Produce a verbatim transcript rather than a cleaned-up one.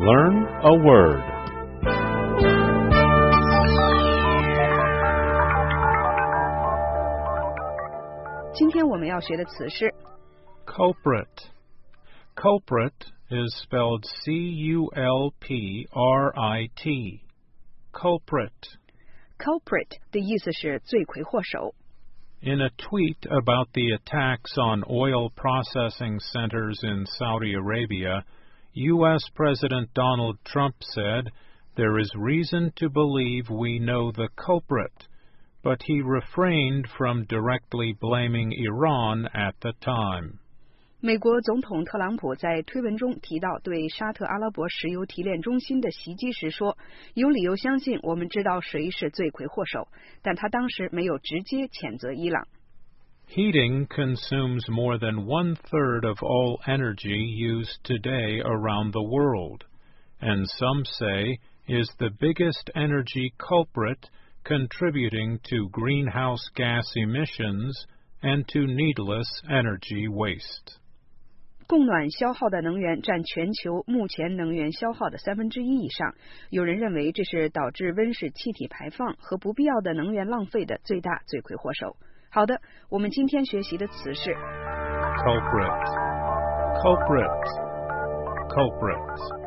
Learn a word. Culprit. Culprit is spelled C U L P R I T. Culprit. Culprit 的意思是罪魁祸首。 In a tweet about the attacks on oil processing centers in Saudi Arabia, U S President Donald Trump said, "There is reason to believe we know the culprit," but he refrained from directly blaming Iran at the time. 美国总统特朗普在推文中提到对沙特阿拉伯石油提炼中心的袭击时说，有理由相信我们知道谁是罪魁祸首，但他当时没有直接谴责伊朗。 Heating consumes more than one-third of all energy used today around the world, and some say is the biggest energy culprit contributing to greenhouse gas emissions and to needless energy waste. 供暖消耗的能源占全球目前能源消耗的三分之一以上，有人认为这是导致温室气体排放和不必要的能源浪费的最大罪魁祸首。好的，我们今天学习的词是 culprit, culprit, culprit.